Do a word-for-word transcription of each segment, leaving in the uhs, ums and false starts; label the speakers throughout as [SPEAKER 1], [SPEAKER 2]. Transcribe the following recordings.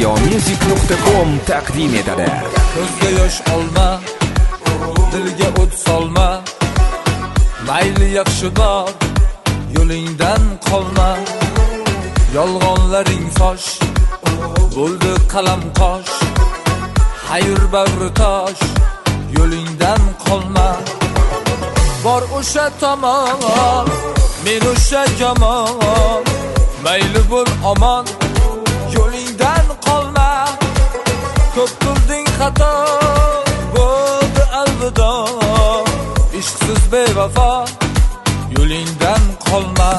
[SPEAKER 1] ziyo music nuqta com taqdim etadi.
[SPEAKER 2] Ko'zga yosh olma, dilga o't solma, mayli yaxshi bor, yo'lingdan qolma. Yolg'onlaring fosh, bo'ldi qalam qosh, xayr bag'ri tosh, yo'lingdan qolma. Bor o'sha tomon, men o'sha yomon, mayli bo'l omon, yo'lingdan qolma. Ko'p qilding xato, bo'ldi alvido, ishqsiz bevafo, yo'lingdan qolma.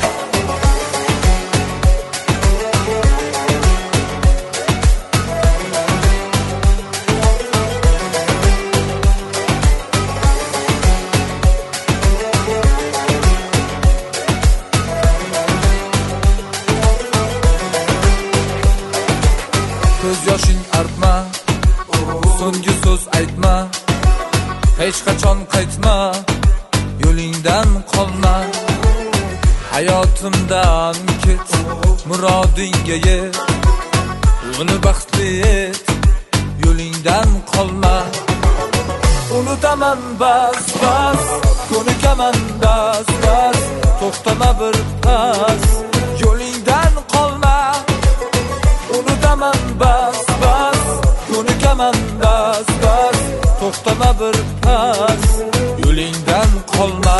[SPEAKER 2] Ko'z yoshing artma, so'nggi so'z aytma, hech qachon qaytma, yo'lingdan qolma. Hayotimdan ket, murodingga yet, uni baxtli et, yo'lingdan qolma. Unutaman bas bas, ko'nikaman bas bas, to'xtama bir pas, yo'lingdan qolma. Unutaman bas bas, ko'nikaman bas bas, to'xtama bir pas, yo'lingdan qolma.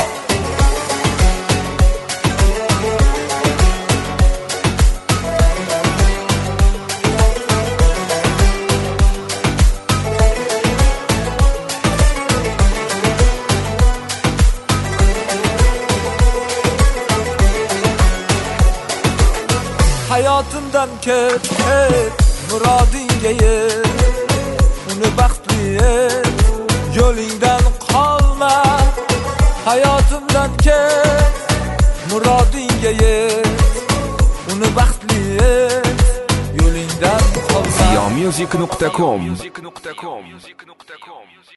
[SPEAKER 2] Hayotimdan ket, ket, murodingga yet, uni baxtli et, yo'lingdan qolma. Hayotimdan ket, murodingga yet, uni baxtli et, yo'lingdan qolma.
[SPEAKER 1] ziyo music nuqta com